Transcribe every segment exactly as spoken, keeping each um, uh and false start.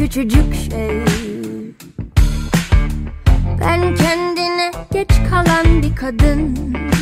küçücük şey. Ben kendine geç kalan bir kadın.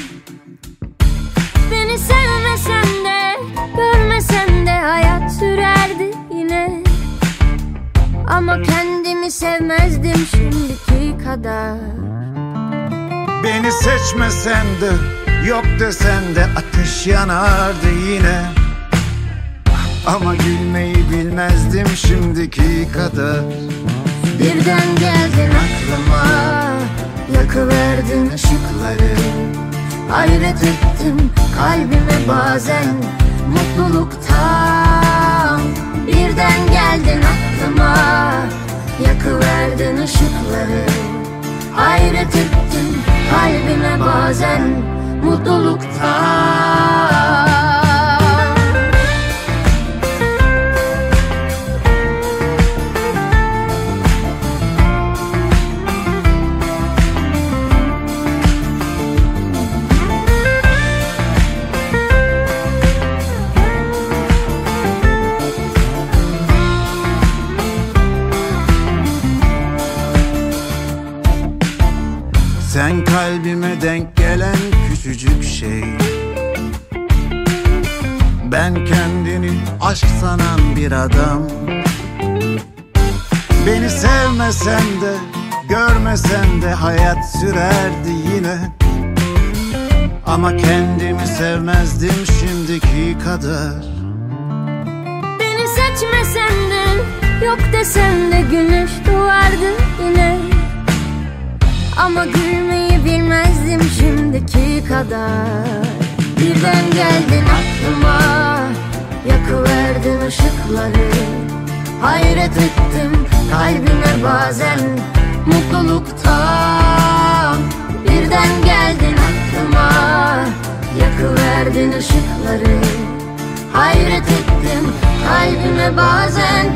Beni sevmesen de görmesen de hayat sürerdi yine. Ama kendimi sevmezdim şimdiki kadar. Beni seçmesen de yok desen de ateş yanardı yine. Ama gülmeyi bilmezdim şimdiki kadar. Birden geldin aklıma, yakıverdin ışıkları. Hayret ettim kalbime bazen mutluluktan. Birden geldin aklıma, yakıverdin ışıkları. Hayret ettim kalbime bazen mutluluktan. Sen kalbime denk gelen küçücük şey. Ben kendini aşk sanan bir adam. Beni sevmesen de görmesen de hayat sürerdi yine. Ama kendimi sevmezdim şimdiki kadar. Beni seçmesen de yok desen de güneş doğardı yine. Ama gülmeyi bilmezdim şimdiki kadar. Birden geldin aklıma, yakıverdin ışıkları. Hayret ettim kalbime bazen mutluluktan. Birden geldin aklıma, yakıverdin ışıkları. Hayret ettim kalbime bazen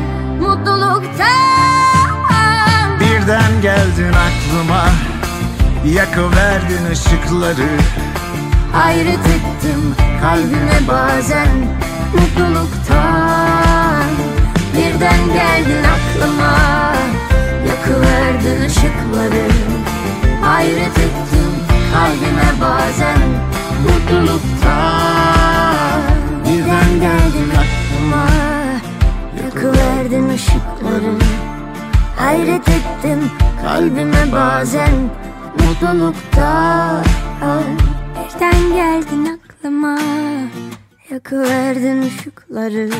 mutluluktan. Birden geldin aklıma, yakıverdin ışıkları. Hayret ettim kalbime bazen mutluluktan. Birden geldin aklıma, yakıverdin ışıkları. Hayret ettim kalbime bazen mutluluktan. Birden geldin aklıma, yakıverdin ışıkları. Hayret ettim kalbime bazen mutluluktan. Birden geldin aklıma, yakıverdin ışıkları.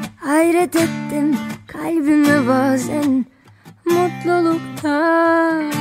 Hayret ettim kalbime bazen mutluluktan.